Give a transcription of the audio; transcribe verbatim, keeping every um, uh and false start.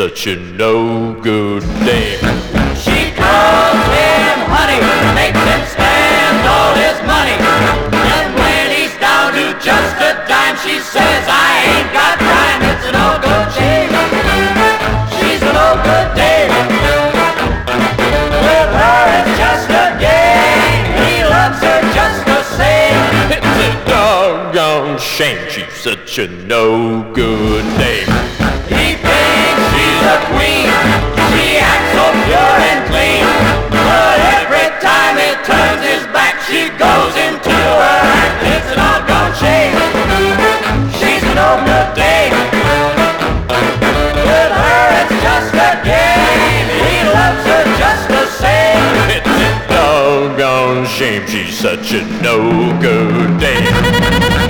such a no-good dame. She calls him honey, makes him spend all his money. And when he's down to just a dime, she says, I ain't got time. It's a no-good shame. She's a no-good dame. With her it's just a game. He loves her just the same. It's a doggone shame she's such a no-good dame. He thinks she's a queen. She acts so pure and clean. But every time he turns his back, she goes into her act. It's an all-gone shame. She's a no-good dame. With her it's just a game. He loves her just the same. It's a doggone shame she's such a no-good dame.